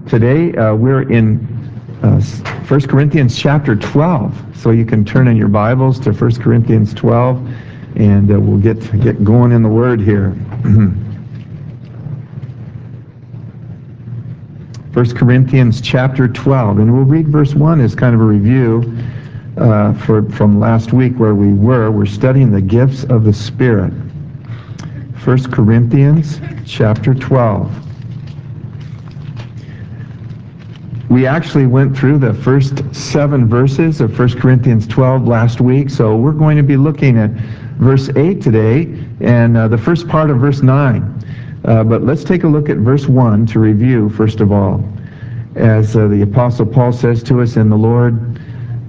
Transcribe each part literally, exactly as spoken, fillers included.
Today uh, we're in uh, First Corinthians chapter twelve, so you can turn in your Bibles to First Corinthians twelve, and uh, we'll get get going in the Word here. First Corinthians chapter twelve, and we'll read verse one as kind of a review uh, for from last week where we were. We're studying the gifts of the Spirit. First Corinthians chapter twelve. We actually went through the first seven verses of First Corinthians twelve last week, so we're going to be looking at verse eight today and uh, the first part of verse nine. Uh, but let's take a look at verse one to review, first of all. As uh, the Apostle Paul says to us in the Lord,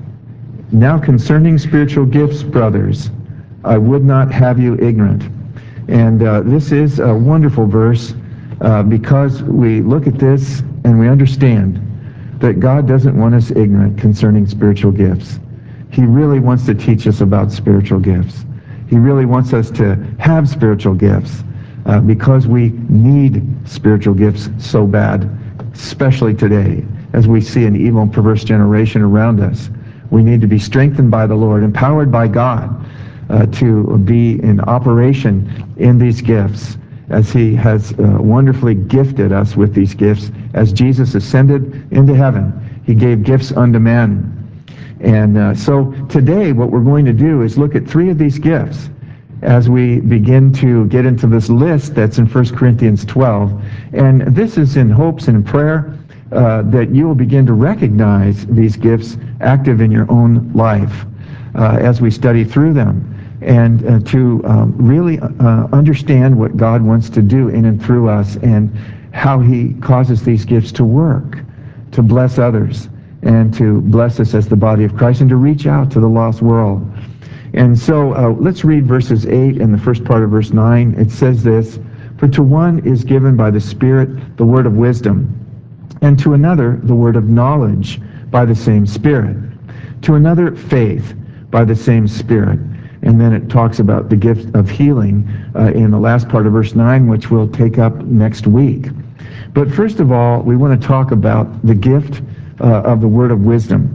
"Now concerning spiritual gifts, brothers, I would not have you ignorant." And uh, this is a wonderful verse uh, because we look at this and we understand that God doesn't want us ignorant concerning spiritual gifts. He really wants to teach us about spiritual gifts. He really wants us to have spiritual gifts uh, because we need spiritual gifts so bad, especially today as we see an evil and perverse generation around us. We need to be strengthened by the Lord, empowered by God uh, to be in operation in these gifts, as he has uh, wonderfully gifted us with these gifts. As Jesus ascended into heaven, he gave gifts unto men. And uh, so today what we're going to do is look at three of these gifts as we begin to get into this list that's in First Corinthians twelve. And this is in hopes and in prayer uh, that you will begin to recognize these gifts active in your own life uh, as we study through them, and uh, to um, really uh, understand what God wants to do in and through us, and how he causes these gifts to work, to bless others, and to bless us as the body of Christ, and to reach out to the lost world. And so uh, let's read verses eight and the first part of verse nine. It says this, "For to one is given by the Spirit the word of wisdom, and to another the word of knowledge by the same Spirit, to another faith by the same Spirit." And then it talks about the gift of healing uh, in the last part of verse nine, which we'll take up next week. But first of all, we want to talk about the gift uh, of the word of wisdom.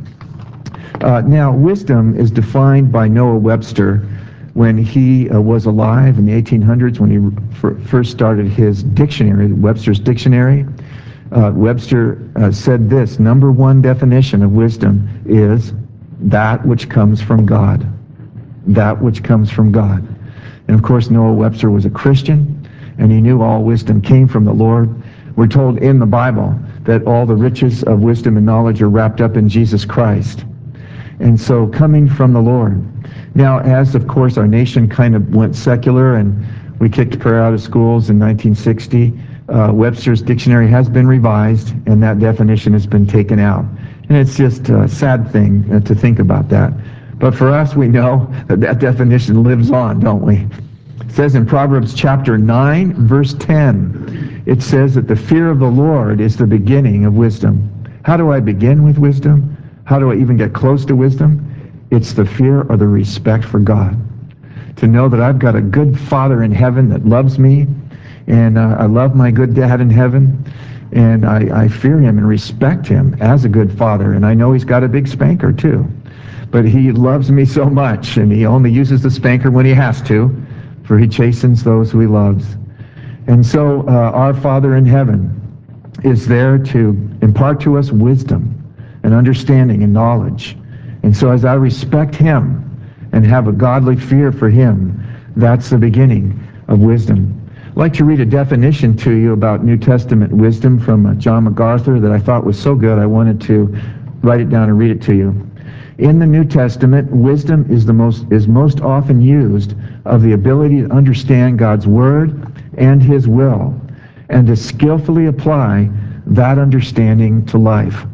Uh, now, wisdom is defined by Noah Webster when he uh, was alive in the eighteen hundreds, when he f- first started his dictionary, Webster's Dictionary. Uh, Webster uh, said this: number one definition of wisdom is that which comes from God. That which comes from God. And of course, Noah Webster was a Christian, and he knew all wisdom came from the Lord. We're told in the Bible that all the riches of wisdom and knowledge are wrapped up in Jesus Christ. And so coming from the Lord. Now, as of course our nation kind of went secular and we kicked prayer out of schools in nineteen sixty, uh, Webster's Dictionary has been revised, and that definition has been taken out. And it's just a sad thing uh, to think about that. But for us, we know that that definition lives on, don't we? It says in Proverbs chapter nine, verse ten, it says that the fear of the Lord is the beginning of wisdom. How do I begin with wisdom? How do I even get close to wisdom? It's the fear or the respect for God. To know that I've got a good Father in heaven that loves me, and uh, I love my good dad in heaven, and I, I fear him and respect him as a good father. And I know he's got a big spanker too. But he loves me so much, and he only uses the spanker when he has to, for he chastens those who he loves. And so uh, our Father in heaven is there to impart to us wisdom and understanding and knowledge. And so as I respect him and have a godly fear for him, that's the beginning of wisdom. I'd like to read a definition to you about New Testament wisdom from uh, John MacArthur that I thought was so good I wanted to write it down and read it to you. In the New Testament, wisdom is the most is most often used of the ability to understand God's word and his will, and to skillfully apply that understanding to life.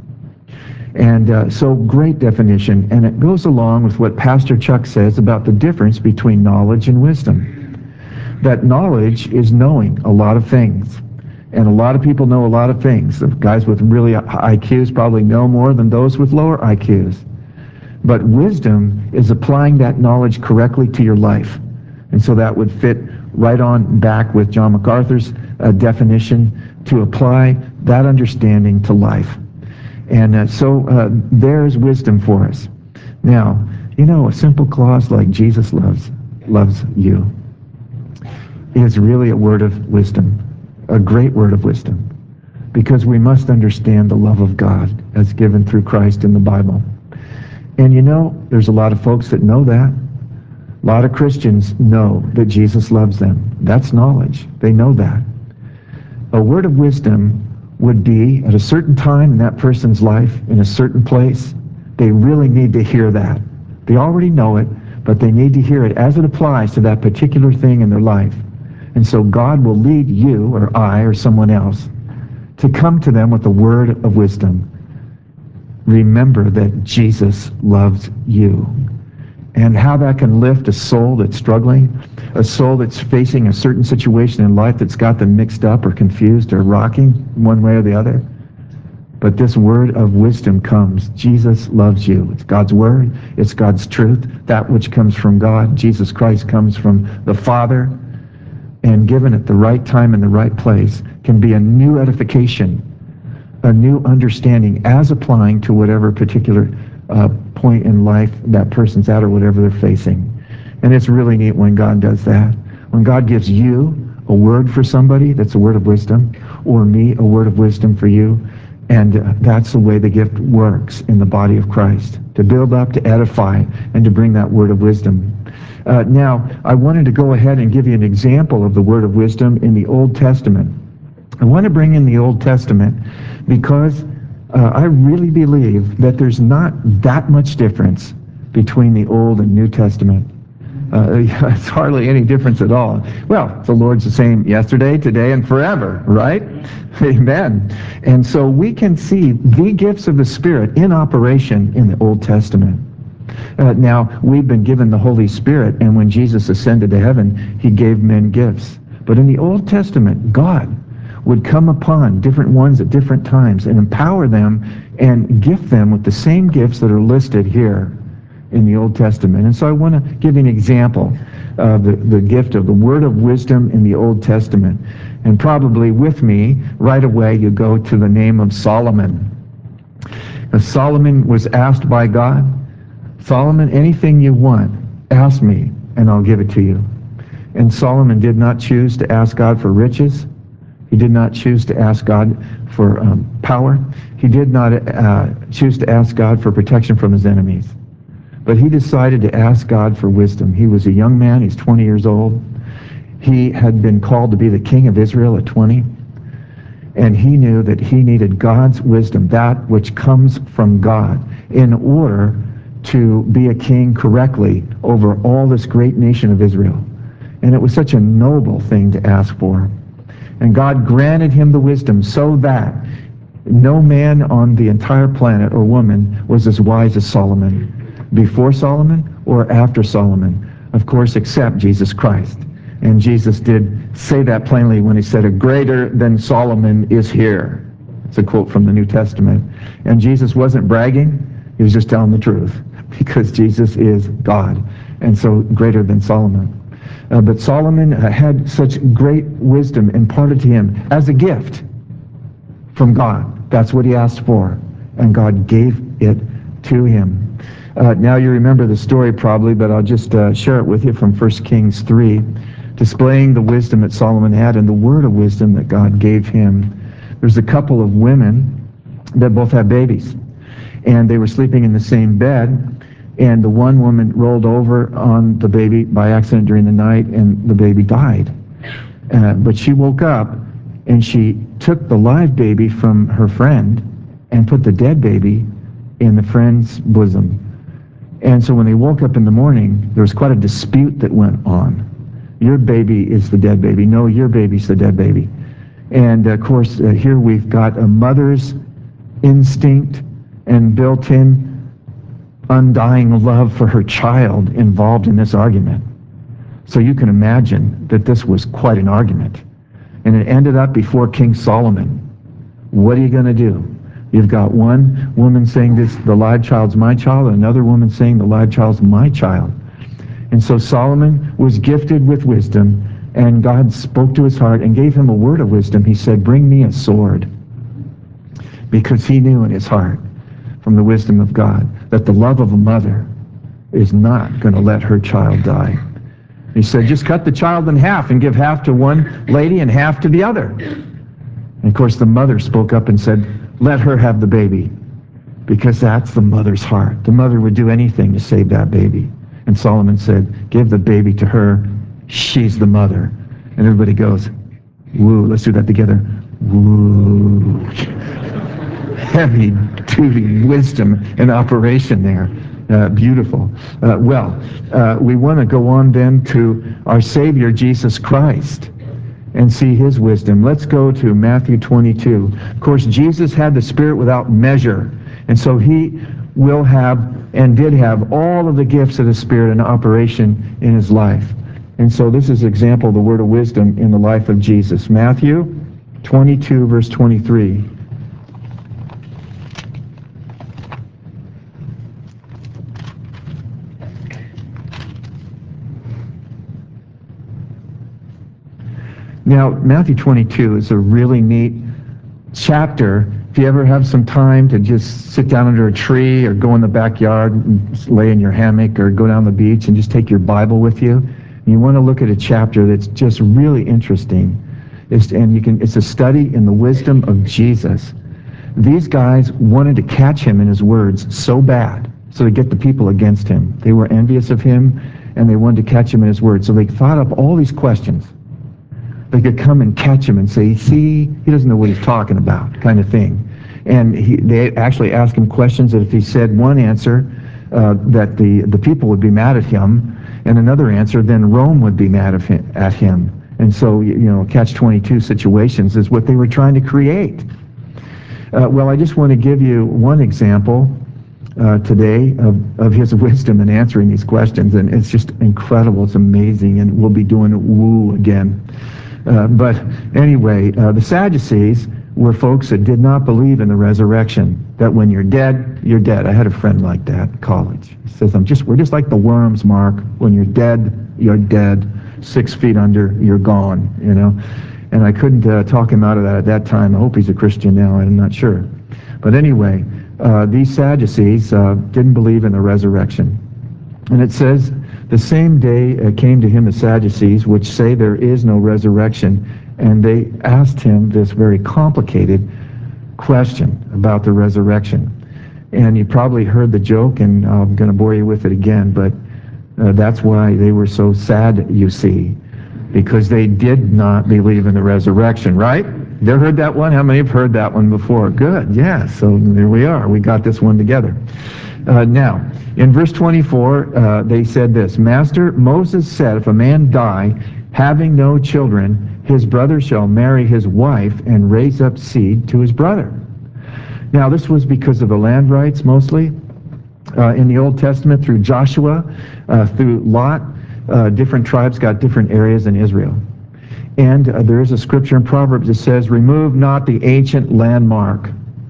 And uh, so great definition, and it goes along with what Pastor Chuck says about the difference between knowledge and wisdom. That knowledge is knowing a lot of things, and a lot of people know a lot of things. The guys with really high I Qs probably know more than those with lower I Qs. But wisdom is applying that knowledge correctly to your life. And so that would fit right on back with John MacArthur's uh, definition, to apply that understanding to life. And uh, so uh, there's wisdom for us. Now, you know, a simple clause like Jesus loves loves you is really a word of wisdom, a great word of wisdom, because we must understand the love of God as given through Christ in the Bible. And you know, there's a lot of folks that know that. A lot of Christians know that Jesus loves them. That's knowledge. They know that. A word of wisdom would be at a certain time in that person's life, in a certain place, they really need to hear that. They already know it, but they need to hear it as it applies to that particular thing in their life. And so God will lead you or I or someone else to come to them with a word of wisdom. Remember that Jesus loves you. And how that can lift a soul that's struggling, a soul that's facing a certain situation in life that's got them mixed up or confused or rocking one way or the other. But this word of wisdom comes. Jesus loves you. It's God's word. It's God's truth. That which comes from God, Jesus Christ, comes from the Father. And given at the right time and the right place, can be a new edification, a new understanding as applying to whatever particular uh, point in life that person's at or whatever they're facing. And it's really neat when God does that. When God gives you a word for somebody that's a word of wisdom, or me a word of wisdom for you, and uh, that's the way the gift works in the body of Christ, to build up, to edify, and to bring that word of wisdom. Uh, now, I wanted to go ahead and give you an example of the word of wisdom in the Old Testament. I want to bring in the Old Testament because uh, I really believe that there's not that much difference between the Old and New Testament. Uh, it's hardly any difference at all. Well, the Lord's the same yesterday, today, and forever, right? Amen. And so we can see the gifts of the Spirit in operation in the Old Testament. Uh, now, we've been given the Holy Spirit, and when Jesus ascended to heaven, he gave men gifts. But in the Old Testament, God would come upon different ones at different times and empower them and gift them with the same gifts that are listed here in the Old Testament. And so I want to give you an example of the, the gift of the word of wisdom in the Old Testament. And probably with me, right away, you go to the name of Solomon. As Solomon was asked by God, Solomon, anything you want, ask me, and I'll give it to you. And Solomon did not choose to ask God for riches. He did not choose to ask God for um, power. He did not uh, choose to ask God for protection from his enemies. But he decided to ask God for wisdom. He was a young man. He's twenty years old. He had been called to be the king of Israel at twenty. And he knew that he needed God's wisdom, that which comes from God, in order to be a king correctly over all this great nation of Israel. And it was such a noble thing to ask for. And God granted him the wisdom so that no man on the entire planet or woman was as wise as Solomon, before Solomon or after Solomon, of course, except Jesus Christ. And Jesus did say that plainly when he said, "A greater than Solomon is here." It's a quote from the New Testament. And Jesus wasn't bragging. He was just telling the truth, because Jesus is God, and so greater than Solomon. Uh, but Solomon uh, had such great wisdom imparted to him as a gift from God. That's what he asked for, and God gave it to him. Uh, now you remember the story probably, but I'll just uh, share it with you from First Kings three, displaying the wisdom that Solomon had and the word of wisdom that God gave him. There's a couple of women that both had babies, and they were sleeping in the same bed. And the one woman rolled over on the baby by accident during the night, and the baby died. Uh, but she woke up, and she took the live baby from her friend and put the dead baby in the friend's bosom. And so when they woke up in the morning, there was quite a dispute that went on. Your baby is the dead baby. No, your baby's the dead baby. And, of course, uh, here we've got a mother's instinct and built-in undying love for her child involved in this argument. So you can imagine that this was quite an argument. And it ended up before King Solomon. What are you going to do? You've got one woman saying this, the live child's my child, and another woman saying the live child's my child. And so Solomon was gifted with wisdom, and God spoke to his heart and gave him a word of wisdom. He said, "Bring me a sword." because he knew in his heart, from the wisdom of God, that the love of a mother is not going to let her child die. He said, just cut the child in half and give half to one lady and half to the other. And of course, the mother spoke up and said, let her have the baby, because that's the mother's heart. The mother would do anything to save that baby. And Solomon said, give the baby to her. She's the mother. And everybody goes, woo. Let's do that together. Woo. Heavy-duty wisdom in operation there. Uh, beautiful. Uh, well, uh, we want to go on then to our Savior, Jesus Christ, and see his wisdom. Let's go to Matthew twenty-two. Of course, Jesus had the Spirit without measure, and so he will have and did have all of the gifts of the Spirit in operation in his life. And so this is an example of the word of wisdom in the life of Jesus. Matthew twenty-two, verse twenty-three. Now, Matthew twenty-two is a really neat chapter. If you ever have some time to just sit down under a tree or go in the backyard and lay in your hammock or go down the beach and just take your Bible with you, and you want to look at a chapter that's just really interesting. It's, and you can, it's a study in the wisdom of Jesus. These guys wanted to catch him in his words so bad, so to get the people against him. They were envious of him, and they wanted to catch him in his words. So they thought up all these questions. They could come and catch him and say, see, he doesn't know what he's talking about, kind of thing. And he, they actually asked him questions that if he said one answer, uh, that the, the people would be mad at him, and another answer, then Rome would be mad at him. At him. And so, you know, catch twenty-two situations is what they were trying to create. Uh, well, I just want to give you one example uh, today of, of his wisdom in answering these questions, and it's just incredible. It's amazing, and we'll be doing woo again. Uh, but anyway, uh, the Sadducees were folks that did not believe in the resurrection, that when you're dead, you're dead. I had a friend like that in college. He says, I'm just, we're just like the worms, Mark. When you're dead, you're dead. Six feet under, you're gone, you know. And I couldn't uh, talk him out of that at that time. I hope he's a Christian now. I'm not sure. But anyway, uh, these Sadducees uh, didn't believe in the resurrection. And it says, the same day uh, came to him the Sadducees, which say there is no resurrection, and they asked him this very complicated question about the resurrection. And you probably heard the joke, and I'm going to bore you with it again, but uh, that's why they were so sad, you see, because they did not believe in the resurrection, right? You ever heard that one? How many have heard that one before? Good, yeah, so there we are. We got this one together. Uh, now, in verse twenty-four, uh, they said this, Master, Moses said, if a man die, having no children, his brother shall marry his wife and raise up seed to his brother. Now, this was because of the land rights, mostly. Uh, in the Old Testament, through Joshua, uh, through Lot, uh, different tribes got different areas in Israel. And uh, there is a scripture in Proverbs that says, remove not the ancient landmark.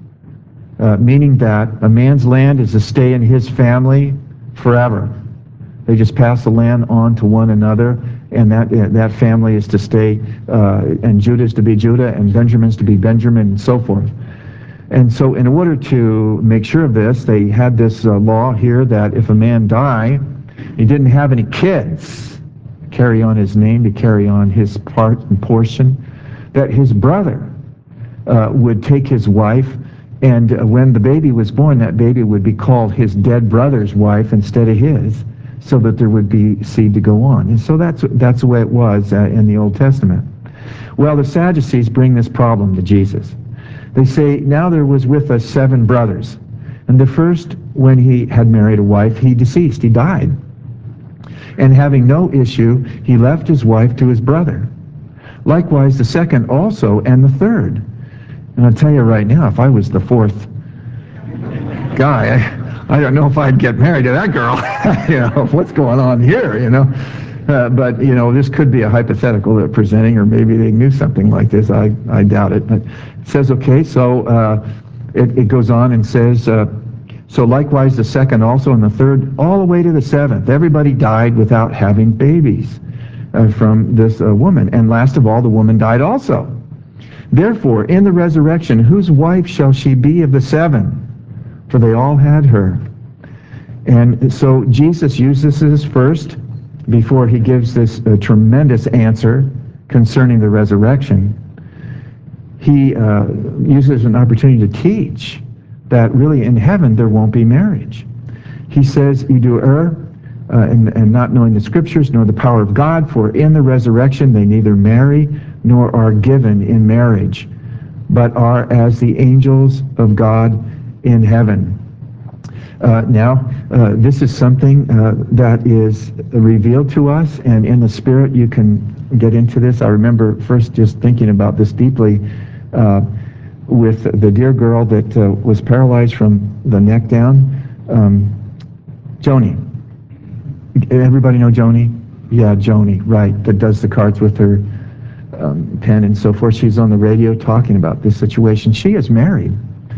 Uh, meaning that a man's land is to stay in his family forever. They just pass the land on to one another, and that uh, that family is to stay, uh, and Judah is to be Judah, and Benjamin is to be Benjamin, and so forth. And so in order to make sure of this, they had this uh, law here that if a man died, he didn't have any kids carry on his name, to carry on his part and portion, that his brother uh, would take his wife, and uh, when the baby was born, that baby would be called his dead brother's wife instead of his, so that there would be seed to go on. And so that's that's the way it was uh, in the Old Testament. Well, the Sadducees bring this problem to Jesus. They say, now there was with us seven brothers, and the first, when he had married a wife, he deceased, he died. And having no issue, he left his wife to his brother. Likewise the second also, and the third. And I'll tell you right now, if I was the fourth guy, I, I don't know if I'd get married to that girl. You know, what's going on here, you know? Uh, but, you know, this could be a hypothetical they're presenting, or maybe they knew something like this. I, I doubt it. But it says, okay, so uh, it, it goes on and says, uh, so likewise the second also, and the third, all the way to the seventh. Everybody died without having babies uh, from this uh, woman. And last of all, the woman died also. Therefore, in the resurrection, whose wife shall she be of the seven? For they all had her. And so Jesus uses this first before he gives this uh, tremendous answer concerning the resurrection. He uh, uses an opportunity to teach that really in heaven there won't be marriage. He says, you do err uh, in, in not knowing the scriptures nor the power of God, for in the resurrection they neither marry nor are given in marriage, but are as the angels of God in heaven. Uh, now, uh, this is something uh, that is revealed to us, and in the Spirit you can get into this. I remember first just thinking about this deeply uh, with the dear girl that uh, was paralyzed from the neck down, um, Joni. Everybody know Joni? Yeah, Joni, right, that does the cards with her um, pen and so forth. She's on the radio talking about this situation. She is married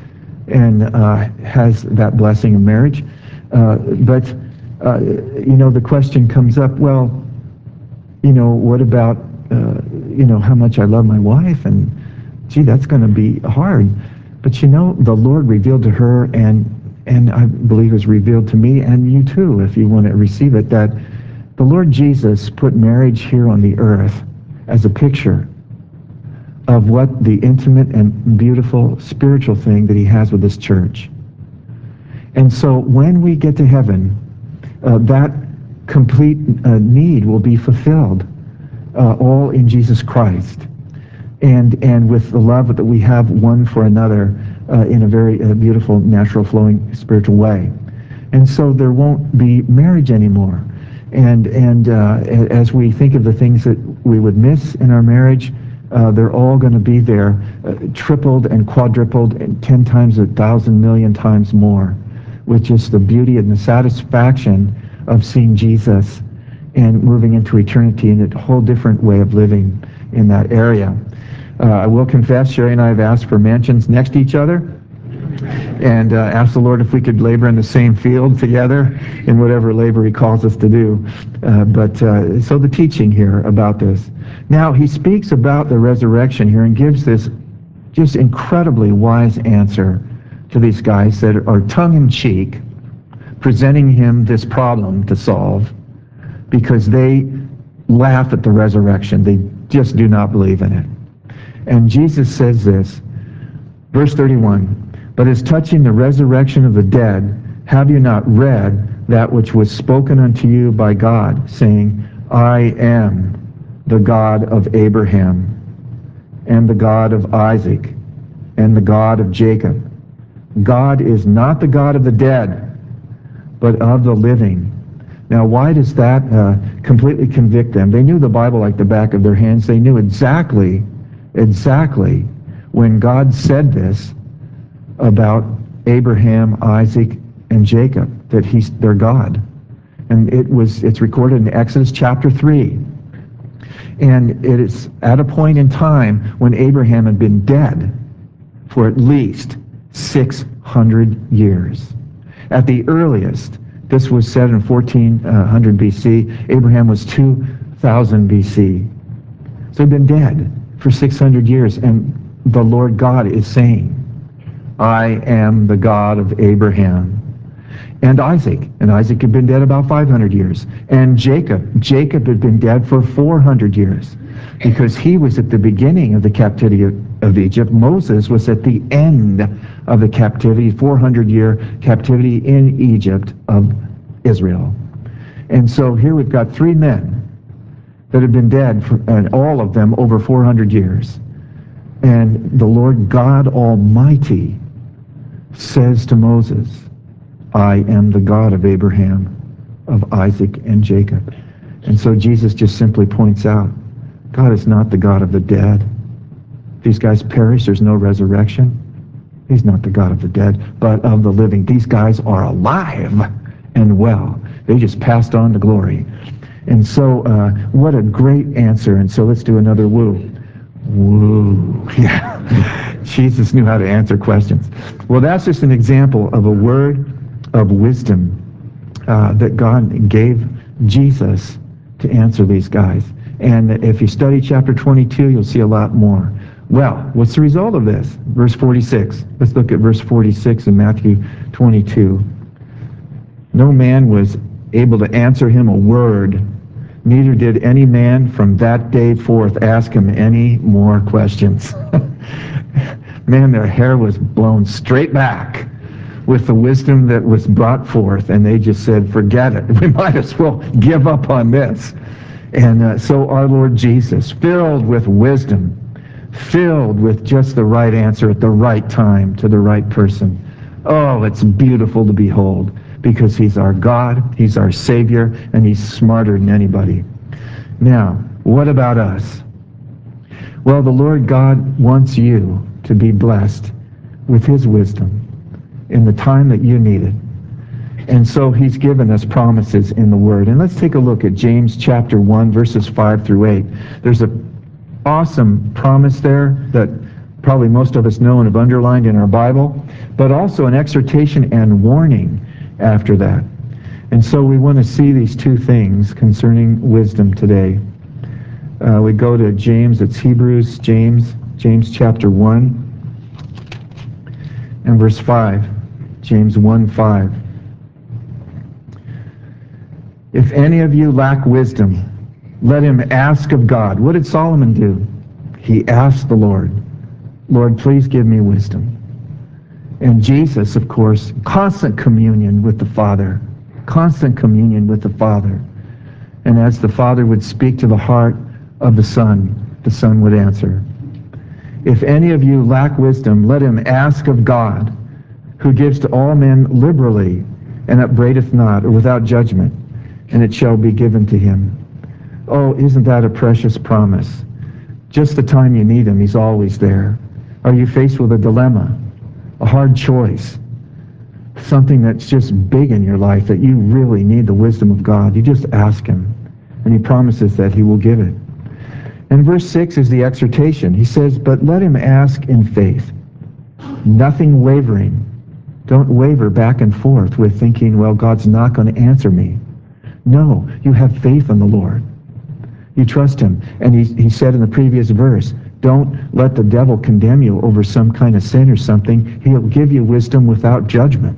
and uh, has that blessing of marriage. Uh, but, uh, you know, the question comes up, well, you know, what about, uh, you know, how much I love my wife? And, gee, that's going to be hard. But, you know, the Lord revealed to her, and, and I believe it was revealed to me and you too, if you want to receive it, that the Lord Jesus put marriage here on the earth as a picture of what the intimate and beautiful spiritual thing that he has with his church. And so when we get to heaven, uh, that complete uh, need will be fulfilled, uh, all in Jesus Christ. And, and with the love that we have one for another uh, in a very uh, beautiful, natural, flowing, spiritual way. And so there won't be marriage anymore. And, and uh, as we think of the things that we would miss in our marriage, Uh, they're all going to be there, uh, tripled and quadrupled and ten times, a thousand million times more, with just the beauty and the satisfaction of seeing Jesus and moving into eternity in a whole different way of living in that area. Uh, I will confess, Sherry and I have asked for mansions next to each other, and uh, asked the Lord if we could labor in the same field together in whatever labor he calls us to do. Uh, but uh, so the teaching here about this. Now, he speaks about the resurrection here and gives this just incredibly wise answer to these guys that are tongue-in-cheek, presenting him this problem to solve because they laugh at the resurrection. They just do not believe in it. And Jesus says this, verse thirty-one, but as touching the resurrection of the dead, have you not read that which was spoken unto you by God, saying, I am the God of Abraham, and the God of Isaac, and the God of Jacob. God is not the God of the dead, but of the living. Now, why does that uh, completely convict them? They knew the Bible like the back of their hands. They knew exactly, exactly when God said this about Abraham, Isaac, and Jacob, that he's their God. And it was it's recorded in Exodus chapter three. And it is at a point in time when Abraham had been dead for at least six hundred years. At the earliest, this was said in fourteen hundred B C, Abraham was two thousand B C. So he'd been dead for six hundred years, and the Lord God is saying, I am the God of Abraham and Isaac. And Isaac had been dead about five hundred years. And Jacob. Jacob had been dead for four hundred years because he was at the beginning of the captivity of, of Egypt. Moses was at the end of the captivity, four hundred year captivity in Egypt of Israel. And so here we've got three men that have been dead, for, and all of them over four hundred years. And the Lord God Almighty says to Moses, I am the God of Abraham, of Isaac, and Jacob. And so Jesus just simply points out, God is not the God of the dead. These guys perish, there's no resurrection. He's not the God of the dead, but of the living. These guys are alive and well. They just passed on to glory. And so uh, what a great answer. And so let's do another woo. Woo. Yeah. Jesus knew how to answer questions. Well, that's just an example of a word of wisdom uh, that God gave Jesus to answer these guys. And if you study chapter twenty-two, you'll see a lot more. Well, what's the result of this? Verse forty-six. Let's look at verse forty-six in Matthew twenty-two. No man was able to answer him a word, neither did any man from that day forth ask him any more questions. Man, their hair was blown straight back with the wisdom that was brought forth, and they just said, forget it. We might as well give up on this. And uh, so our Lord Jesus, filled with wisdom, filled with just the right answer at the right time to the right person. Oh, it's beautiful to behold, because he's our God, he's our Savior, and he's smarter than anybody. Now, what about us? Well, the Lord God wants you to be blessed with his wisdom in the time that you need it. And so he's given us promises in the Word. And let's take a look at James chapter one, verses five through eight. There's an awesome promise there that probably most of us know and have underlined in our Bible, but also an exhortation and warning after that. And so we want to see these two things concerning wisdom today. Uh, we go to James, it's Hebrews, James, James chapter one and verse five. James one five. If any of you lack wisdom, let him ask of God. What did Solomon do? He asked the Lord, Lord, please give me wisdom. And Jesus, of course, constant communion with the Father, constant communion with the Father. And as the Father would speak to the heart of the Son, the Son would answer. If any of you lack wisdom, let him ask of God, who gives to all men liberally, and upbraideth not, or without judgment, and it shall be given to him. Oh, isn't that a precious promise? Just the time you need him, he's always there. Are you faced with a dilemma, a hard choice, something that's just big in your life that you really need the wisdom of God? You just ask him, and he promises that he will give it. And verse six is the exhortation. He says, but let him ask in faith, nothing wavering. Don't waver back and forth with thinking, well, God's not going to answer me. No, you have faith in the Lord. You trust him. And he, he said in the previous verse, don't let the devil condemn you over some kind of sin or something. He'll give you wisdom without judgment.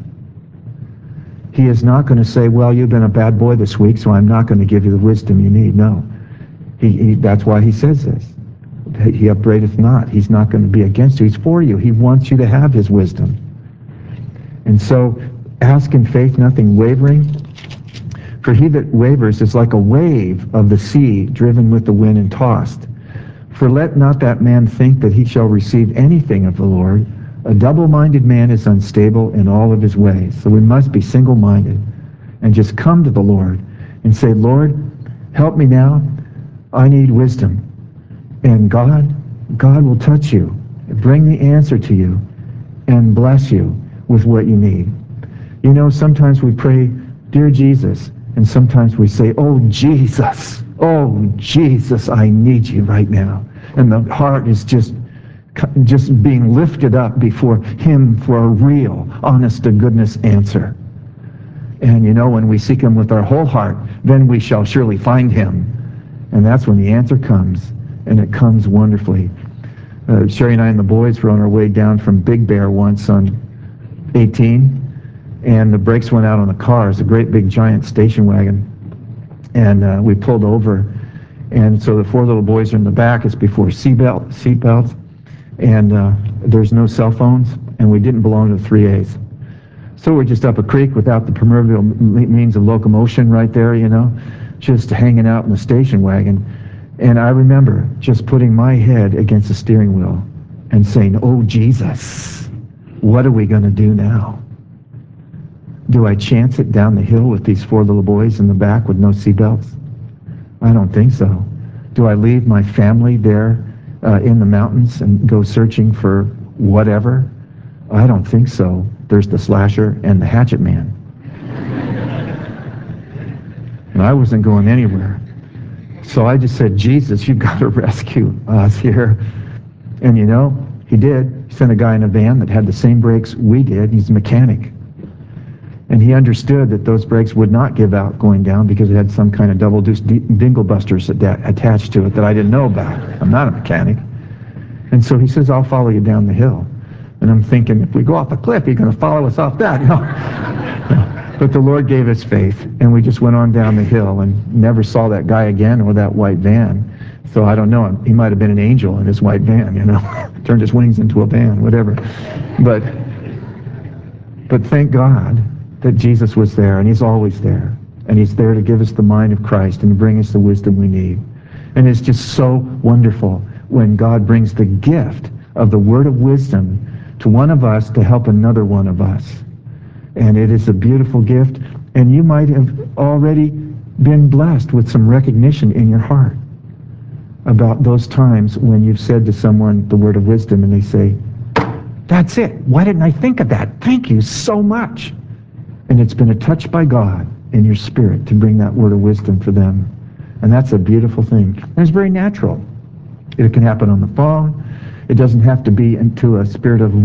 He is not going to say, well, you've been a bad boy this week, so I'm not going to give you the wisdom you need. No. He, he, that's why he says this. He upbraideth not. He's not going to be against you. He's for you. He wants you to have his wisdom. And so ask in faith, nothing wavering. For he that wavers is like a wave of the sea driven with the wind and tossed. For let not that man think that he shall receive anything of the Lord. A double-minded man is unstable in all of his ways. So we must be single-minded and just come to the Lord and say, Lord, help me now. I need wisdom. And God, God will touch you, bring the answer to you, and bless you with what you need. You know, sometimes we pray, dear Jesus, and sometimes we say, oh, Jesus, oh, Jesus, I need you right now. And the heart is just, just being lifted up before him for a real, honest-to-goodness answer. And you know, when we seek him with our whole heart, then we shall surely find him. And that's when the answer comes, and it comes wonderfully. Uh, Sherry and I and the boys were on our way down from Big Bear once on eighteen, and the brakes went out on the car. It's a great big giant station wagon. And uh, we pulled over, and so the four little boys are in the back. It's before seatbelt, seatbelts, and uh, there's no cell phones, and we didn't belong to the three A's. So we're just up a creek without the proverbial means of locomotion right there, you know, just hanging out in the station wagon. And I remember just putting my head against the steering wheel and saying, oh, Jesus, what are we going to do now? Do I chance it down the hill with these four little boys in the back with no seatbelts? I don't think so. Do I leave my family there uh, in the mountains and go searching for whatever? I don't think so. There's the slasher and the hatchet man. And I wasn't going anywhere. So I just said, Jesus, you've got to rescue us here. And you know, he did. He sent a guy in a van that had the same brakes we did. He's a mechanic. And he understood that those brakes would not give out going down because it had some kind of double-deuce dingle busters attached to it that I didn't know about. I'm not a mechanic. And so he says, I'll follow you down the hill. And I'm thinking, if we go off a cliff, he's going to follow us off that. No. No. But the Lord gave us faith, and we just went on down the hill and never saw that guy again or that white van. So I don't know. He might have been an angel in his white van, you know, turned his wings into a van, whatever. But, but thank God that Jesus was there, and he's always there. And he's there to give us the mind of Christ and to bring us the wisdom we need. And it's just so wonderful when God brings the gift of the word of wisdom to one of us to help another one of us. And it is a beautiful gift. And you might have already been blessed with some recognition in your heart about those times when you've said to someone the word of wisdom and they say, that's it. Why didn't I think of that? Thank you so much. And it's been a touch by God in your spirit to bring that word of wisdom for them. And that's a beautiful thing. And it's very natural. It can happen on the phone. It doesn't have to be into a spirit of,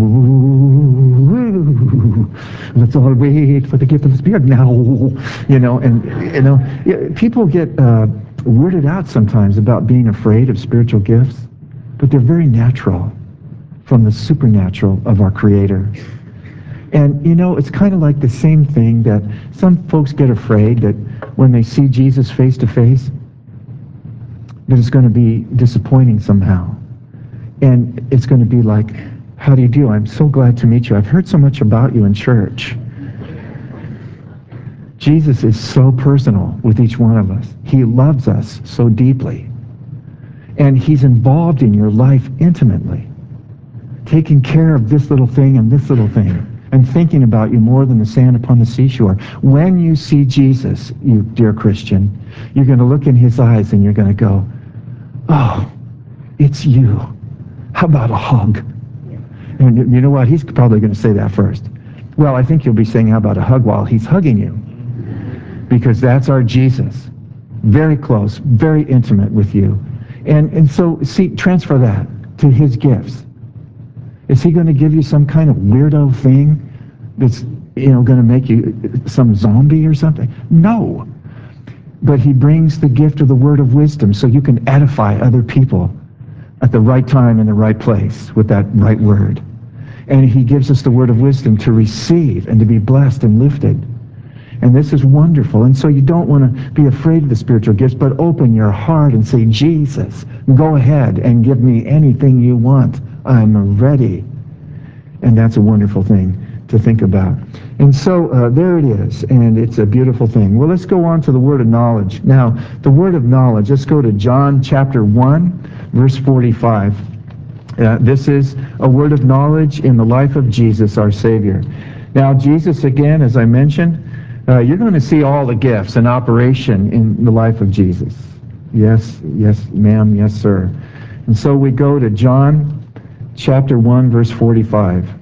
let's all wait for the gift of the Spirit now. You know, and, you know, people get uh, weirded out sometimes about being afraid of spiritual gifts, but they're very natural from the supernatural of our Creator. And, you know, it's kind of like the same thing that some folks get afraid that when they see Jesus face to face, that it's going to be disappointing somehow. And it's going to be like, how do you do? I'm so glad to meet you. I've heard so much about you in church. Jesus is so personal with each one of us. He loves us so deeply. And he's involved in your life intimately, taking care of this little thing and this little thing, and thinking about you more than the sand upon the seashore. When you see Jesus, you dear Christian, you're going to look in his eyes and you're going to go, oh, it's you. How about a hug? And you know what? He's probably going to say that first. Well, I think you'll be saying, how about a hug while he's hugging you? Because that's our Jesus. Very close, very intimate with you. And, and so, see, transfer that to his gifts. Is he going to give you some kind of weirdo thing that's, you know, going to make you some zombie or something? No. But he brings the gift of the word of wisdom so you can edify other people at the right time in the right place with that right word. And he gives us the word of wisdom to receive and to be blessed and lifted. And this is wonderful. And so you don't want to be afraid of the spiritual gifts, but open your heart and say, Jesus, go ahead and give me anything you want. I'm ready. And that's a wonderful thing to think about. And so uh, there it is, and it's a beautiful thing. Well, let's go on to the word of knowledge. Now, the word of knowledge, let's go to John chapter one, verse forty-five. Uh, this is a word of knowledge in the life of Jesus, our Savior. Now, Jesus, again, as I mentioned, uh, you're going to see all the gifts in operation in the life of Jesus. Yes, yes, ma'am, yes, sir. And so we go to John chapter one, verse forty-five.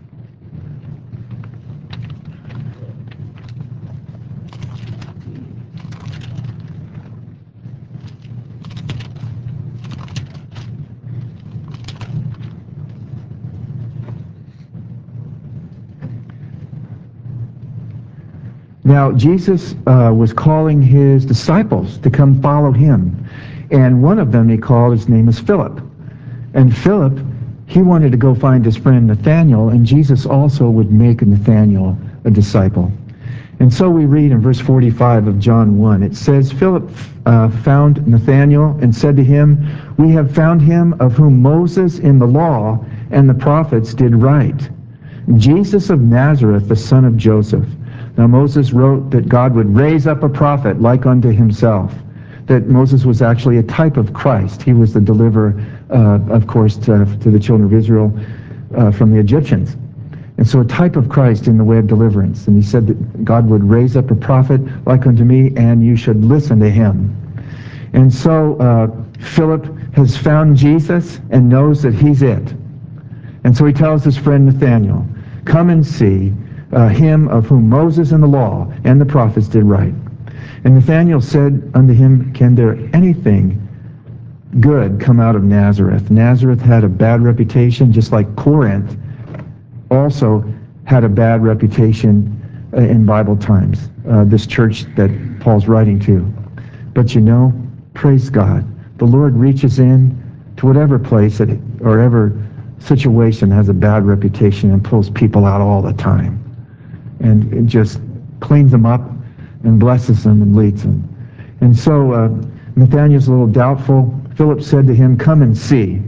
Now, Jesus uh, was calling his disciples to come follow him. And one of them he called, his name is Philip. And Philip, he wanted to go find his friend Nathanael, and Jesus also would make Nathanael a disciple. And so we read in verse forty-five of John one, it says, Philip uh, found Nathanael and said to him, we have found him of whom Moses in the law and the prophets did write, Jesus of Nazareth, the son of Joseph. Now Moses wrote that God would raise up a prophet like unto himself, that Moses was actually a type of Christ. He was the deliverer, uh, of course, to, to the children of Israel uh, from the Egyptians. And so a type of Christ in the way of deliverance. And he said that God would raise up a prophet like unto me, and you should listen to him. And so uh, Philip has found Jesus and knows that he's it. And so he tells his friend Nathanael, come and see uh, him of whom Moses in the law and the prophets did write. And Nathanael said unto him, can there anything good come out of Nazareth? Nazareth had a bad reputation, just like Corinth also had a bad reputation uh, in Bible times, uh, this church that Paul's writing to. But you know, praise God, the Lord reaches in to whatever place that or every situation has a bad reputation and pulls people out all the time. And it just cleans them up and blesses them and leads them. And so uh, Nathanael's a little doubtful. Philip said to him, "Come and see."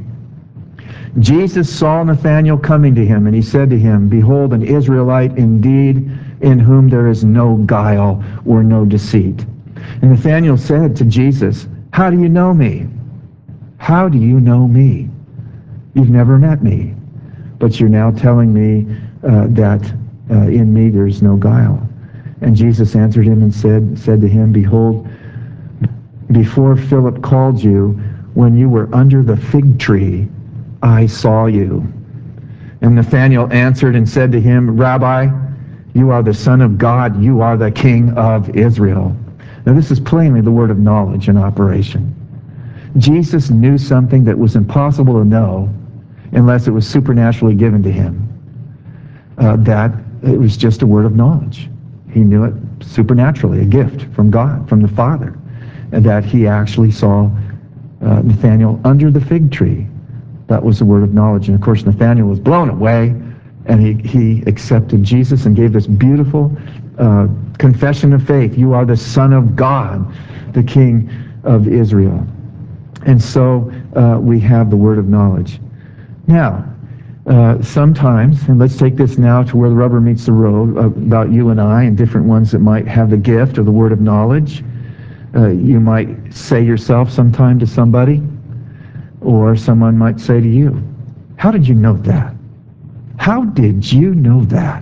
Jesus saw Nathanael coming to him, and he said to him, "Behold, an Israelite indeed, in whom there is no guile or no deceit." And Nathanael said to Jesus, "How do you know me? How do you know me? You've never met me, but you're now telling me uh, that uh, in me there's no guile." And Jesus answered him and said, said to him, "Behold, before Philip called you, when you were under the fig tree, I saw you." And Nathanael answered and said to him, "Rabbi, you are the Son of God. You are the King of Israel." Now this is plainly the word of knowledge in operation. Jesus knew something that was impossible to know unless it was supernaturally given to him. Uh, that it was just a word of knowledge. He knew it supernaturally, a gift from God, from the Father, and that he actually saw uh, Nathanael under the fig tree. That was the word of knowledge. And of course, Nathanael was blown away, and he, he accepted Jesus and gave this beautiful uh, confession of faith. "You are the Son of God, the King of Israel." And so uh, we have the word of knowledge. Now, uh, sometimes, and let's take this now to where the rubber meets the road, uh, about you and I and different ones that might have the gift of the word of knowledge. Uh, you might say yourself sometime to somebody, or someone might say to you, "How did you know that? How did you know that?"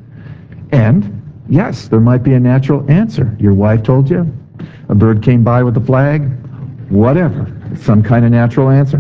And yes, there might be a natural answer. Your wife told you, a bird came by with a flag, whatever, some kind of natural answer.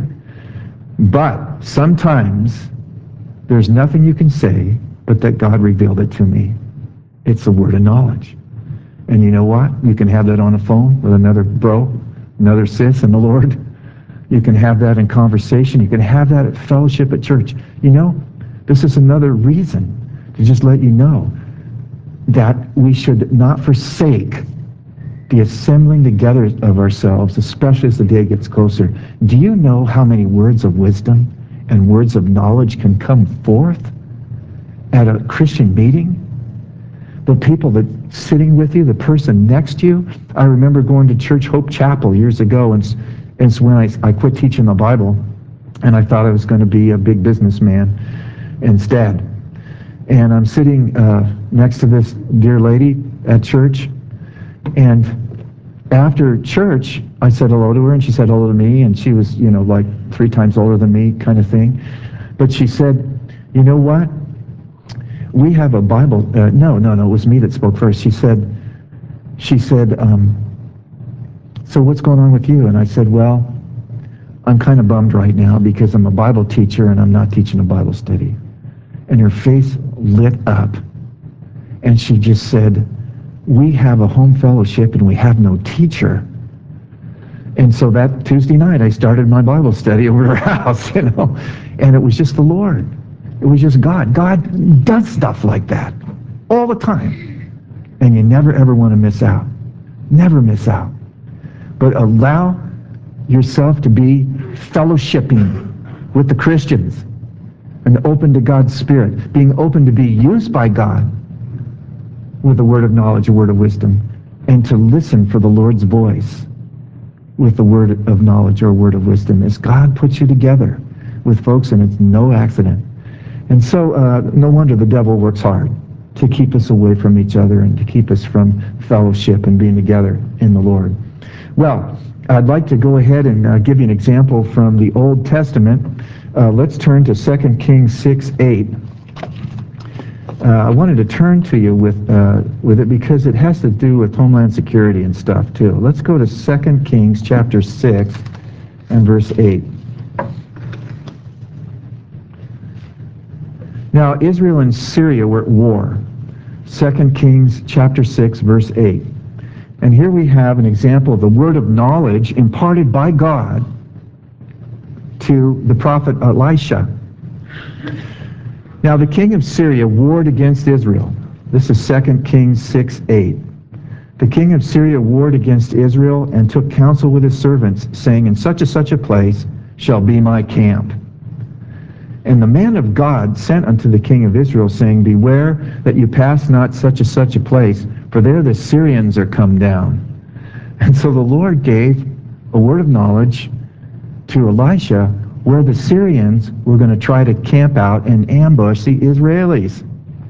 But sometimes there's nothing you can say but that God revealed it to me. It's the word of knowledge. And you know what? You can have that on a phone with another bro, another sis in the Lord. You can have that in conversation. You can have that at fellowship at church. You know, this is another reason to just let you know that we should not forsake the assembling together of ourselves, especially as the day gets closer. Do you know how many words of wisdom and words of knowledge can come forth at a Christian meeting? The people that sitting with you, the person next to you. I remember going to Church Hope Chapel years ago, and it's when I, I quit teaching the Bible, and I thought I was going to be a big businessman instead. And I'm sitting uh, next to this dear lady at church, and after church, I said hello to her, and she said hello to me, and she was, you know, like three times older than me kind of thing. But she said, "You know what? We have a Bible." Uh, no, no, no, it was me that spoke first. She said, she said, um, "So what's going on with you?" And I said, "Well, I'm kind of bummed right now because I'm a Bible teacher and I'm not teaching a Bible study." And her face lit up, and she just said, "We have a home fellowship and we have no teacher." And so that Tuesday night, I started my Bible study over at her house, you know, and it was just the Lord. It was just God. God does stuff like that all the time. And you never, ever want to miss out. Never miss out. But allow yourself to be fellowshipping with the Christians and open to God's Spirit, being open to be used by God with a word of knowledge, a word of wisdom, and to listen for the Lord's voice with the word of knowledge or word of wisdom as God puts you together with folks, and it's no accident. And so uh, no wonder the devil works hard to keep us away from each other and to keep us from fellowship and being together in the Lord. Well, I'd like to go ahead and uh, give you an example from the Old Testament. Uh, let's turn to Second Kings six eight. Uh, I wanted to turn to you with uh, with it because it has to do with Homeland Security and stuff too. Let's go to Second Kings chapter six and verse eight. Now Israel and Syria were at war. Second Kings chapter six verse eight. And here we have an example of the word of knowledge imparted by God to the prophet Elisha. Now the king of Syria warred against Israel. This is Second Kings six eight. The king of Syria warred against Israel and took counsel with his servants, saying, "In such and such a place shall be my camp." And the man of God sent unto the king of Israel, saying, Beware that you pass not such and such a place, for there the Syrians are come down. And so the Lord gave a word of knowledge to Elisha where the Syrians were going to try to camp out and ambush the Israelis.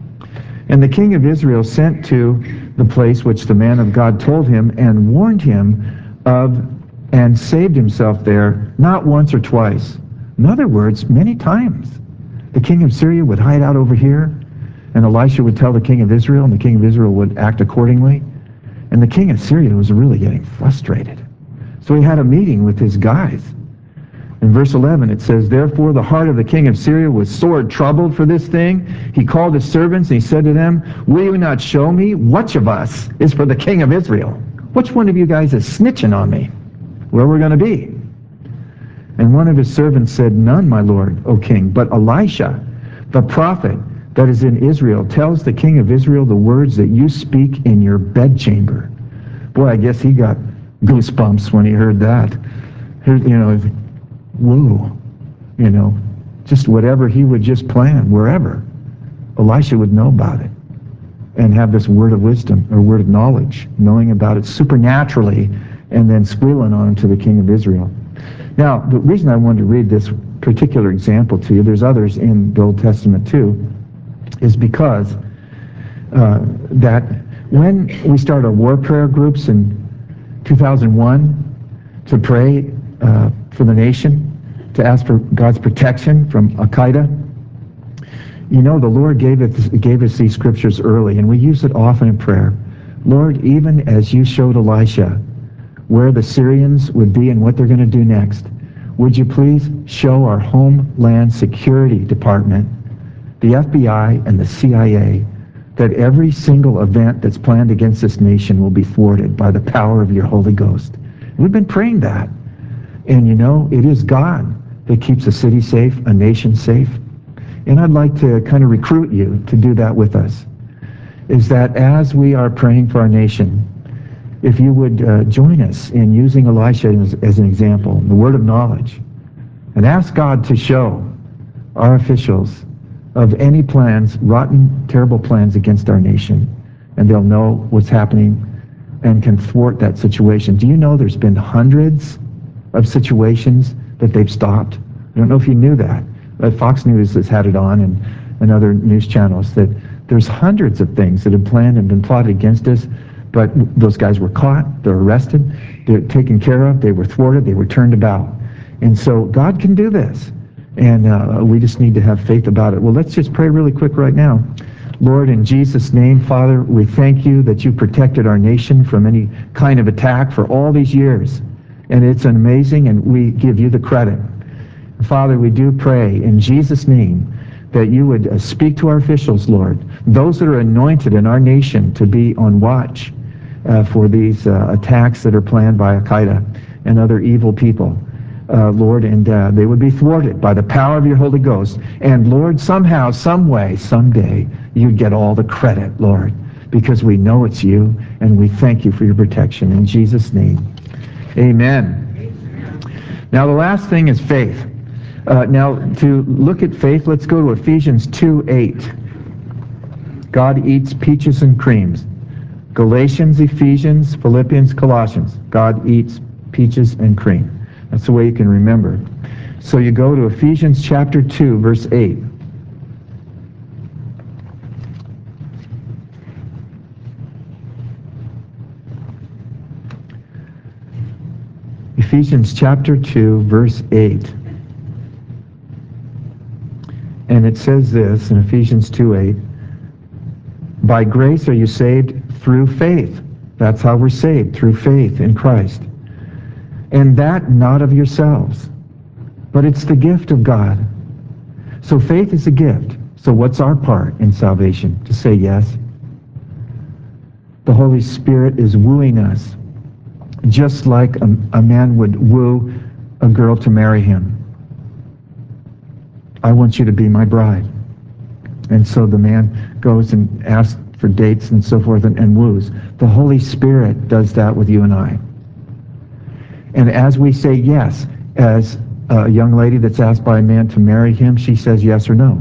And the king of Israel sent to the place which the man of God told him and warned him of, and saved himself there, not once or twice. In other words, many times. The king of Syria would hide out over here, and Elisha would tell the king of Israel, and the king of Israel would act accordingly. And the king of Syria was really getting frustrated. So he had a meeting with his guys. In verse eleven, it says, Therefore the heart of the king of Syria was sore troubled for this thing. He called his servants, and he said to them, Will you not show me which of us is for the king of Israel? Which one of you guys is snitching on me? Where we're going to be? And one of his servants said, None, my lord, O king, but Elisha, the prophet that is in Israel, tells the king of Israel the words that you speak in your bedchamber. Boy, I guess he got goosebumps when he heard that. Here, you know, whoa, you know, just whatever he would just plan, wherever, Elisha would know about it and have this word of wisdom or word of knowledge, knowing about it supernaturally, and then squealing on him to the king of Israel. Now, the reason I wanted to read this particular example to you, there's others in the Old Testament too, is because uh, that when we started our war prayer groups in two thousand one to pray uh, for the nation, to ask for God's protection from Al-Qaeda, you know, the Lord gave, it, gave us these scriptures early, and we use it often in prayer. Lord, even as you showed Elisha where the Syrians would be and what they're going to do next, would you please show our Homeland Security Department, the F B I, and the C I A that every single event that's planned against this nation will be thwarted by the power of your Holy Ghost. We've been praying that. And you know, it is God that keeps a city safe, a nation safe. And I'd like to kind of recruit you to do that with us, is that as we are praying for our nation, if you would uh, join us in using Elisha as, as an example, the word of knowledge, and ask God to show our officials of any plans, rotten, terrible plans against our nation, and they'll know what's happening and can thwart that situation. Do you know there's been hundreds of situations that they've stopped? I don't know if you knew that. But Fox News has had it on, and, and other news channels, that there's hundreds of things that have planned and been plotted against us, but those guys were caught, they're arrested, they're taken care of, they were thwarted, they were turned about. And so God can do this, and uh, we just need to have faith about it. Well, let's just pray really quick right now. Lord, in Jesus' name, Father, we thank you that you protected our nation from any kind of attack for all these years. And it's amazing, and we give you the credit. Father, we do pray in Jesus' name that you would uh, speak to our officials, Lord, those that are anointed in our nation to be on watch uh, for these uh, attacks that are planned by Al-Qaeda and other evil people, uh, Lord, and uh, they would be thwarted by the power of your Holy Ghost. And Lord, somehow, some way, someday, you'd get all the credit, Lord, because we know it's you, and we thank you for your protection. In Jesus' name, amen. Now, the last thing is faith. Uh, now, to look at faith, let's go to Ephesians two eight. God eats peaches and creams. Galatians, Ephesians, Philippians, Colossians. God eats peaches and cream. That's the way you can remember. So you go to Ephesians chapter two, verse eight. Ephesians chapter two, verse eight. And it says this in Ephesians two eight, by grace are you saved through faith. That's how we're saved, through faith in Christ. And that not of yourselves, but it's the gift of God. So faith is a gift. So what's our part in salvation? To say yes. The Holy Spirit is wooing us, just like a, a man would woo a girl to marry him. I want you to be my bride. And so the man goes and asks for dates and so forth and, and woos. The Holy Spirit does that with you and I. And as we say yes, as a young lady that's asked by a man to marry him, she says yes or no.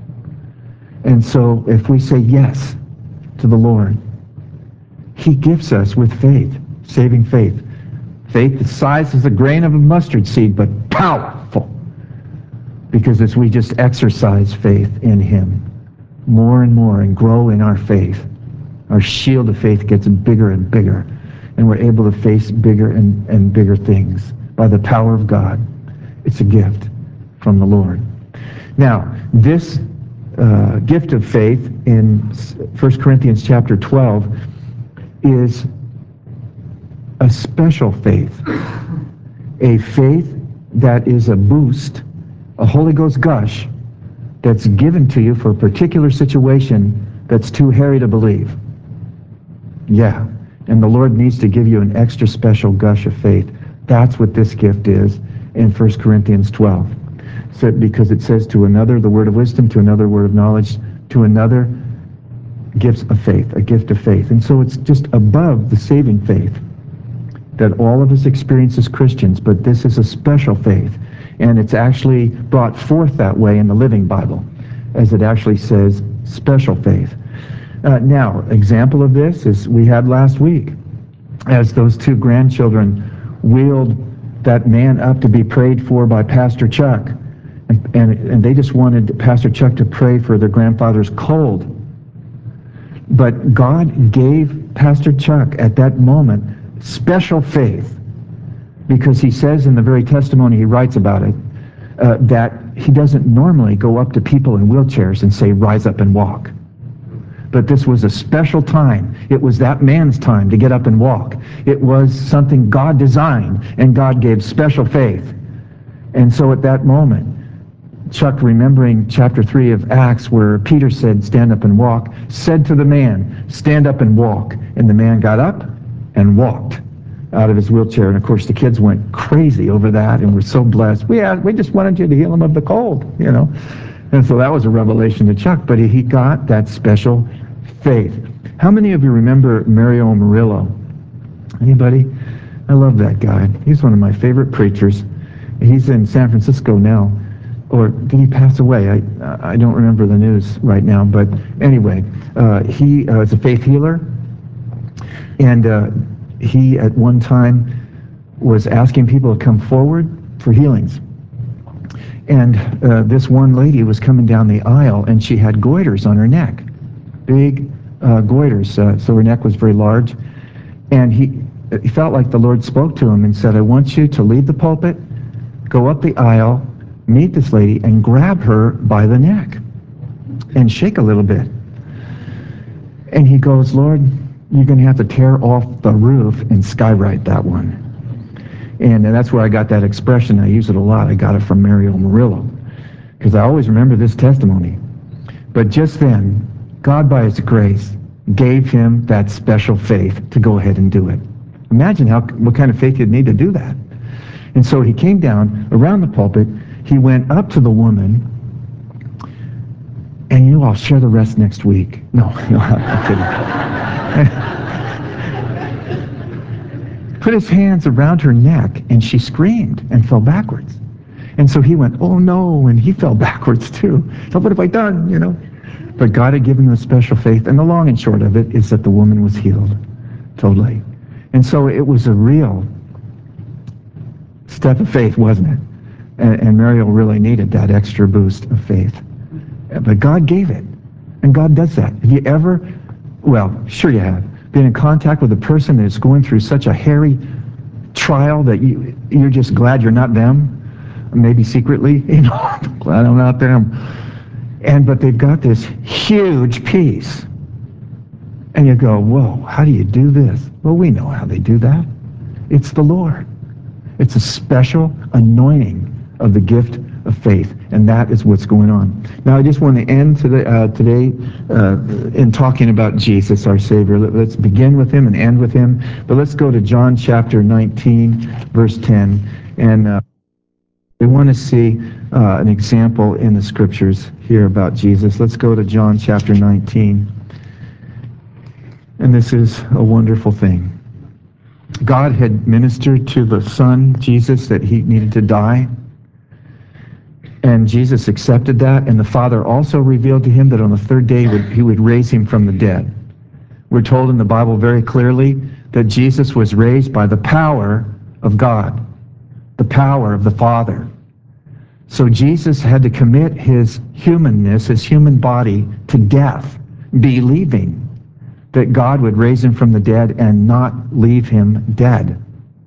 And so if we say yes to the Lord, he gifts us with faith, saving faith. Faith the size as a grain of a mustard seed, but powerful. Because as we just exercise faith in him more and more and grow in our faith, our shield of faith gets bigger and bigger, and we're able to face bigger and, and bigger things by the power of God. It's a gift from the Lord. Now, this uh, gift of faith in First Corinthians chapter twelve is a special faith, a faith that is a boost, a Holy Ghost gush that's given to you for a particular situation that's too hairy to believe. Yeah, and the Lord needs to give you an extra special gush of faith. That's what this gift is in First Corinthians twelve. So, because it says to another the word of wisdom, to another word of knowledge, to another gifts of faith, a gift of faith. And so it's just above the saving faith that all of us experience as Christians, but this is a special faith. And it's actually brought forth that way in the Living Bible, as it actually says special faith. Uh, now, example of this is we had last week, as those two grandchildren wheeled that man up to be prayed for by Pastor Chuck. And, and, and they just wanted Pastor Chuck to pray for their grandfather's cold. But God gave Pastor Chuck at that moment special faith, because he says in the very testimony he writes about it, uh, that he doesn't normally go up to people in wheelchairs and say, rise up and walk. But this was a special time. It was that man's time to get up and walk. It was something God designed, and God gave special faith. And so at that moment, Chuck, remembering chapter three of Acts, where Peter said, stand up and walk, said to the man, stand up and walk. And the man got up and walked out of his wheelchair. And of course, the kids went crazy over that and were so blessed. We had, we just wanted you to heal him of the cold, you know. And so that was a revelation to Chuck, but he, he got that special faith. How many of you remember Mario Murillo? Anybody? I love that guy. He's one of my favorite preachers. He's in San Francisco now. Or did he pass away? I I don't remember the news right now. But anyway, uh, he uh, is a faith healer. And uh, he, at one time, was asking people to come forward for healings. And uh, this one lady was coming down the aisle, and she had goiters on her neck. Big uh, goiters, uh, so her neck was very large. And he, he felt like the Lord spoke to him and said, I want you to leave the pulpit, go up the aisle, meet this lady, and grab her by the neck and shake a little bit. And he goes, Lord, you're going to have to tear off the roof and skywrite that one. And that's where I got that expression. I use it a lot. I got it from Mario Murillo, because I always remember this testimony. But just then, God, by his grace, gave him that special faith to go ahead and do it. Imagine how what kind of faith you'd need to do that. And so he came down around the pulpit. He went up to the woman, and you know, I'll share the rest next week. No, no, I'm kidding. Put his hands around her neck, and she screamed and fell backwards. And so he went, oh no, and he fell backwards too. So what have I done, you know? But God had given him a special faith, and the long and short of it is that the woman was healed, totally. And so it was a real step of faith, wasn't it? And, and Mario really needed that extra boost of faith. But God gave it, and God does that. Have you ever, well, sure you have, been in contact with a person that's going through such a hairy trial that you, you're just glad you're not them? Maybe secretly, you know, glad I'm not them. And but they've got this huge peace. And you go, whoa, how do you do this? Well, we know how they do that. It's the Lord. It's a special anointing of the gift of faith, and that is what's going on. Now, I just want to end today, uh, today uh, in talking about Jesus, our Savior. Let, let's begin with him and end with him. But let's go to John chapter nineteen, verse ten. And uh, we want to see uh, an example in the scriptures here about Jesus. Let's go to John chapter nineteen. And this is a wonderful thing. God had ministered to the Son, Jesus, that he needed to die. And Jesus accepted that, and the Father also revealed to him that on the third day he would, he would raise him from the dead. We're told in the Bible very clearly that Jesus was raised by the power of God, the power of the Father. So Jesus had to commit his humanness, his human body, to death, believing that God would raise him from the dead and not leave him dead.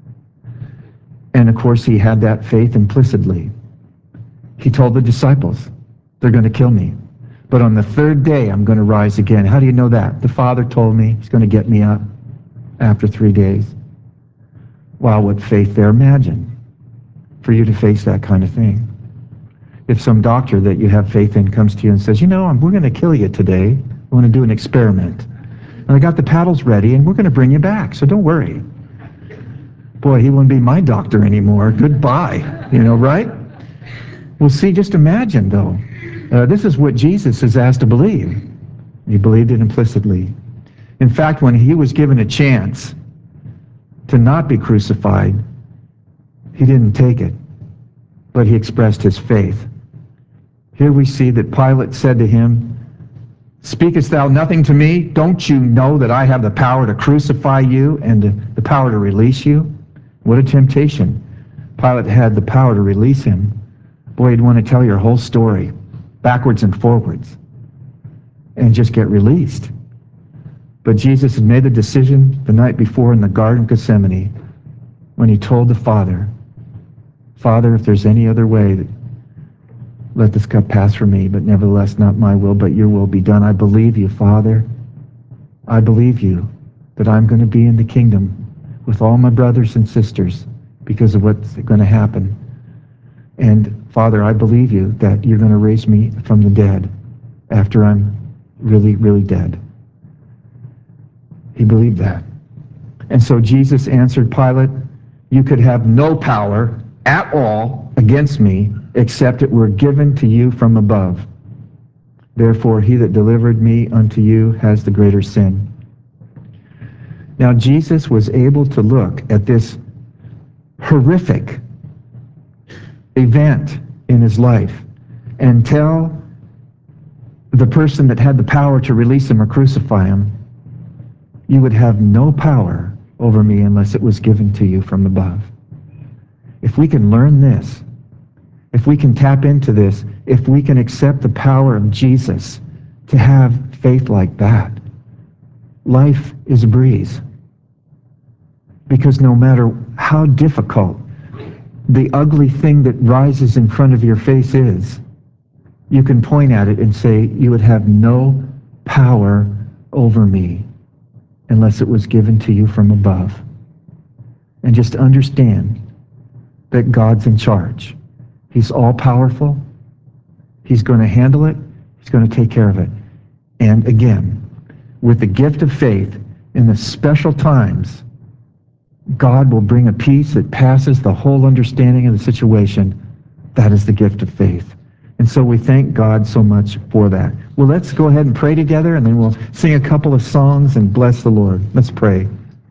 And of course, he had that faith implicitly. He told the disciples, they're going to kill me, but on the third day, I'm going to rise again. How do you know that? The Father told me he's going to get me up after three days. Wow, what faith there. Imagine for you to face that kind of thing. If some doctor that you have faith in comes to you and says, you know, we're going to kill you today. We're going to do an experiment. And I got the paddles ready, and we're going to bring you back, so don't worry. Boy, he wouldn't be my doctor anymore. Goodbye. You know, right? Well, see, just imagine, though. Uh, this is what Jesus is asked to believe. He believed it implicitly. In fact, when he was given a chance to not be crucified, he didn't take it, but he expressed his faith. Here we see that Pilate said to him, speakest thou nothing to me? Don't you know that I have the power to crucify you and the power to release you? What a temptation. Pilate had the power to release him. Boy, he'd want to tell your whole story, backwards and forwards, and just get released. But Jesus had made the decision the night before in the Garden of Gethsemane when he told the Father, Father, if there's any other way, let this cup pass from me, but nevertheless not my will, but your will be done. I believe you, Father. I believe you that I'm going to be in the kingdom with all my brothers and sisters because of what's going to happen. And Father, I believe you that you're going to raise me from the dead after I'm really, really dead. He believed that. And so Jesus answered Pilate, you could have no power at all against me except it were given to you from above. Therefore, he that delivered me unto you has the greater sin. Now, Jesus was able to look at this horrific event in his life and tell the person that had the power to release him or crucify him, you would have no power over me unless it was given to you from above. If we can learn this, if we can tap into this, if we can accept the power of Jesus to have faith like that, life is a breeze. Because no matter how difficult the ugly thing that rises in front of your face is, you can point at it and say, you would have no power over me unless it was given to you from above. And just understand that God's in charge. He's all-powerful. He's going to handle it. He's going to take care of it. And again, with the gift of faith, in the special times, God will bring a peace that passes the whole understanding of the situation. That is the gift of faith. And so we thank God so much for that. Well, let's go ahead and pray together, and then we'll sing a couple of songs and bless the Lord. Let's pray.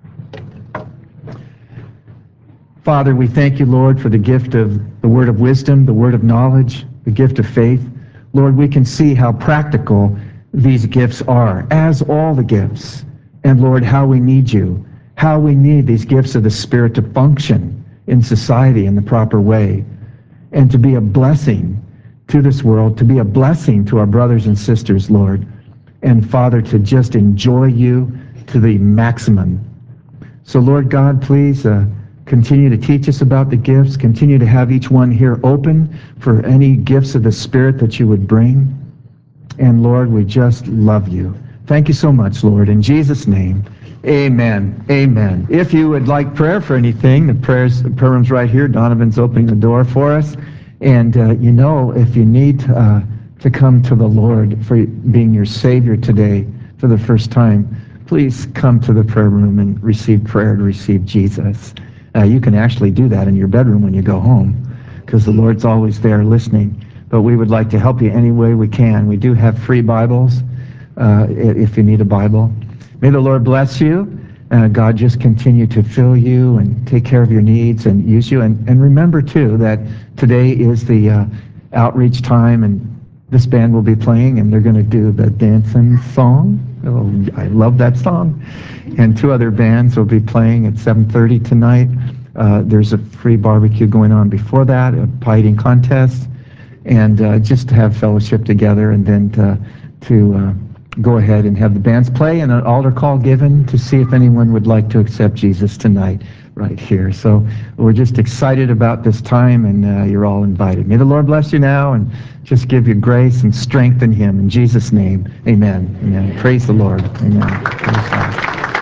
Father, we thank you, Lord, for the gift of the word of wisdom, the word of knowledge, the gift of faith. Lord, we can see how practical these gifts are, as all the gifts. And Lord, how we need you, how we need these gifts of the Spirit to function in society in the proper way, and to be a blessing to this world, to be a blessing to our brothers and sisters, Lord. And Father, to just enjoy you to the maximum. So Lord God, please uh, continue to teach us about the gifts. Continue to have each one here open for any gifts of the Spirit that you would bring. And Lord, we just love you. Thank you so much, Lord. In Jesus' name, amen. Amen. If you would like prayer for anything, the prayers, the prayer room's right here. Donovan's opening the door for us. And uh, you know, if you need uh, to come to the Lord for being your Savior today for the first time, please come to the prayer room and receive prayer to receive Jesus. Uh, you can actually do that in your bedroom when you go home, because the Lord's always there listening. But we would like to help you any way we can. We do have free Bibles uh, if you need a Bible. May the Lord bless you. Uh, God just continue to fill you and take care of your needs and use you. And, and remember, too, that today is the uh, outreach time, and this band will be playing, and they're going to do the dancing song. Oh, I love that song. And two other bands will be playing at seven thirty tonight. Uh, there's a free barbecue going on before that, a pie eating contest, and uh, just to have fellowship together, and then to, to uh, go ahead and have the bands play, and an altar call given to see if anyone would like to accept Jesus tonight right here. So we're just excited about this time, and uh, you're all invited. May the Lord bless you now and just give you grace and strength in him. In Jesus' name, amen. Amen. Praise the Lord. Amen. Praise God.